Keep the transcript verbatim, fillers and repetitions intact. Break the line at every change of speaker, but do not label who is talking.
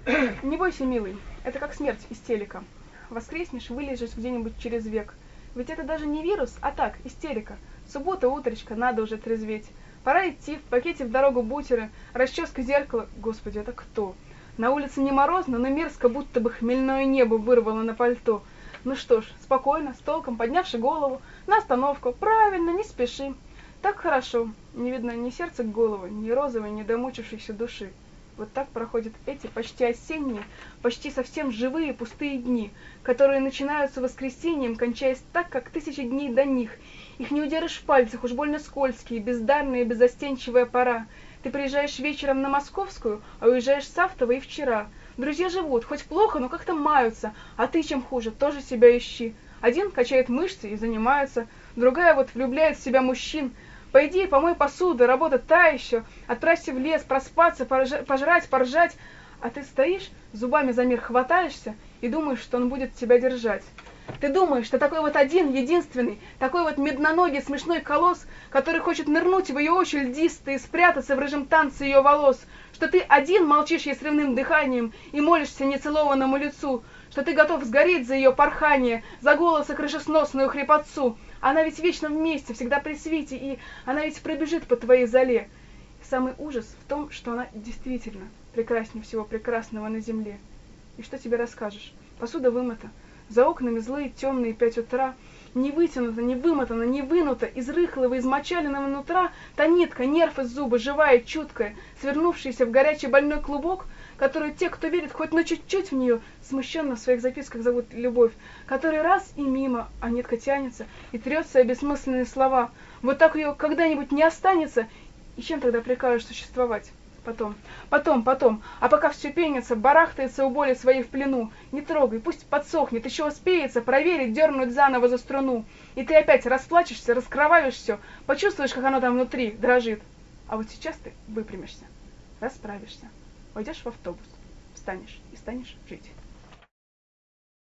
Не бойся, милый, это как смерть из телека. Воскреснешь, вылежишь где-нибудь через век. Ведь это даже не вирус, а так, истерика. Суббота, утречка, надо уже трезветь. Пора идти, в пакете в дорогу бутеры, расческа зеркала. Господи, это кто? На улице не морозно, но мерзко, будто бы хмельное небо вырвало на пальто. Ну что ж, спокойно, с толком, поднявши голову, на остановку. Правильно, не спеши. Так хорошо. Не видно ни сердца к голову, ни розовой, ни домучившейся души. Вот так проходят эти почти осенние, почти совсем живые пустые дни, которые начинаются воскресеньем, кончаясь так, как тысячи дней до них. Их не удержишь в пальцах, уж больно скользкие, бездарная и беззастенчивая пора. Ты приезжаешь вечером на Московскую, а уезжаешь с Савтова и вчера. Друзья живут, хоть плохо, но как-то маются, а ты чем хуже, тоже себя ищи. Один качает мышцы и занимается, другая вот влюбляет в себя мужчин. Пойди, помой посуду, работа та еще, отправься в лес, проспаться, пожрать, поржать, а ты стоишь, зубами за мир хватаешься и думаешь, что он будет тебя держать. Ты думаешь, что такой вот один, единственный, такой вот медноногий смешной колосс, который хочет нырнуть в ее очи льдистые и спрятаться в рыжем танце ее волос, что ты один молчишь ей срывным дыханием и молишься нецелованному лицу, что ты готов сгореть за ее порхание, за голоса крышесносную хрипотцу. Она ведь вечно вместе, всегда при свете, и она ведь пробежит по твоей зале. И самый ужас в том, что она действительно прекраснее всего прекрасного на земле. И что тебе расскажешь? Посуда вымыта, за окнами злые темные пять утра, не вытянута, не вымотана, не вынута, из рыхлого, измочаленного нутра та нитка, нерв из зуба, живая, чуткая, свернувшаяся в горячий больной клубок, которую те, кто верит хоть на чуть-чуть в нее, смущенно в своих записках зовут любовь, который раз и мимо, а нитка тянется и трется о бессмысленные слова. Вот так ее когда-нибудь не останется, и чем тогда прикажешь существовать? Потом, потом, потом, а пока все пенится, барахтается у боли своей в плену, не трогай, пусть подсохнет, еще успеется проверить, дернуть заново за струну, и ты опять расплачешься, раскровавишь все, почувствуешь, как оно там внутри дрожит. А вот сейчас ты выпрямишься, расправишься, войдешь в автобус, встанешь и станешь жить.